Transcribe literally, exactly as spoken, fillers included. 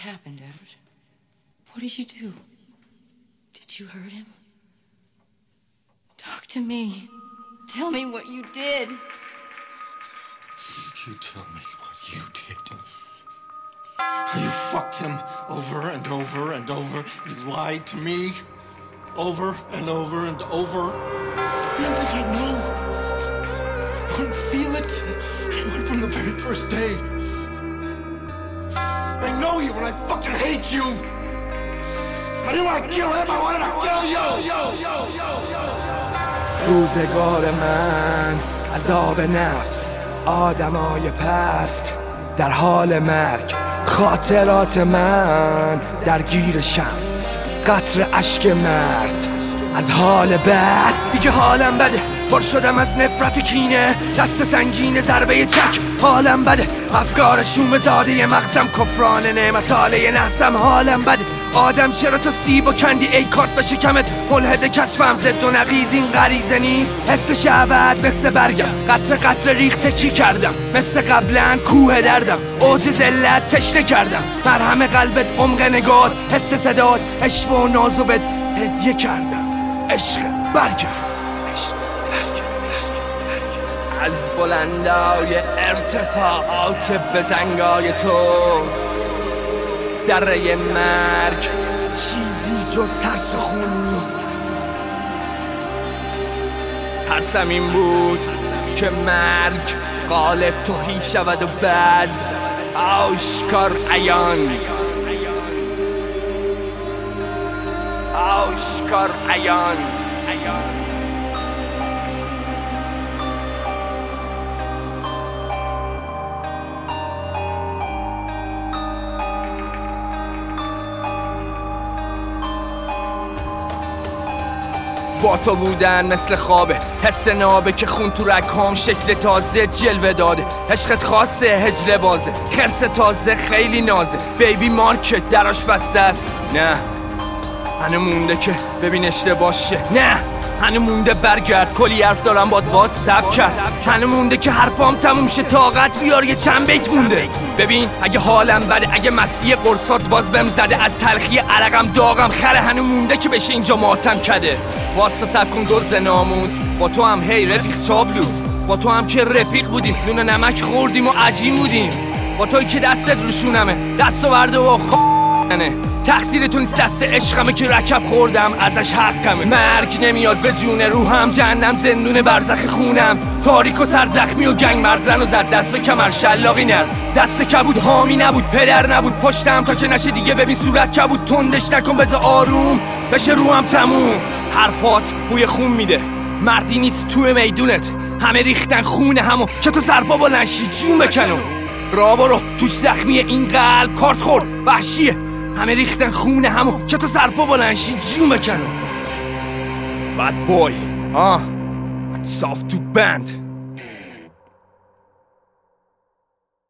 happened, Edward? What did you do? Did you hurt him? Talk to me. Tell me what you did. You tell me what you did. You fucked him over and over and over. You lied to me over and over and over. You didn't think I'd know. I couldn't feel it. I went from the very first day. I know you and I fucking hate you. I didn't want to kill him, I wanted to kill you. Yo, yo, yo, yo, yo. روزگار من عذاب نفس، آدمای پست در حال مرگ، خاطرات من درگیرشم، قطر اشک مرد از حال بد. دیگه حالم بده، پر شدم از نفرت و کینه، دست سنگین ضربه چک. حالم بده، افکار شوم زاده مغزم، کفران نعمت آله نحسم. حالم بده، آدم چرا تو سیب و کندی ای کارت به شکمت، ملحد کشفم زد و نقیز این غریزه نیست. حس شهوت مثل برگم، قطر قطر ریخته کی کردم، مثل قبلا کوه دردم، اوج ذلت تشنه کردم. مرهم قلبت، عمق نگات، حس صدات، عشق و نازو بد هدیه کردم. عشق برگم از بلندای ارتفاعات بزنگای تو، دره مرگ چیزی جز ترس و خون. ترسم این بود که مرگ غالب تهی شود و بعد آشکار عیان، آشکار عیان. با تو بودن مثل خوابه، حس نابه که خون تو رگ‌هام شکل تازه جلوه داده. عشقت خاصه هجله بازه، خرس تازه خیلی نازه. بیبی مارکت دراش بسته است. نه هنه مونده که ببین اشتباه شه. نه هنه مونده برگرد، کلی حرف دارم باد باز سب کرد. هنه مونده که حرفام تموم شه، طاقت بیار یه چند بیت مونده. ببین اگه حالم بده، اگه مستی قرصات باز بهم زده، از تلخی عرقم داغم خره. هنه مونده که بشه اینجا ماتم کده. واسه سب کن دوز ناموس، با تو هم هی رفیق چابلوس، با تو هم که رفیق بودیم، نون نمک خوردیم و عجین بودیم. با توی که دستت روشونمه، دست و برده و خانه. تقصیر تو نیست، دست عشقمه که رکب خوردم ازش حقمه. مرگ نمیاد به جون روحم، جهنم زندون برزخ خونم. تاریک و سرزخمی و گنگ مرزن و زد دست به کمر شلاقی نر. دست کبود حامی نبود، پدر نبود پشتم تا که نشه دیگه. ببین صورت کبود، تندش نکن بذار آروم بشه روحم تموم. حرفات بوی خون میده، مردی نیست توی میدونت. همه ریختن خونه همو که تو سرپا بلنشی جون بکنم. را برو توش زخمی این قلب کارت خورد وحشیه. همه ریختن خونه همو که تو سرپا بلنشی جون بکنم. Bad boy آه soft to band.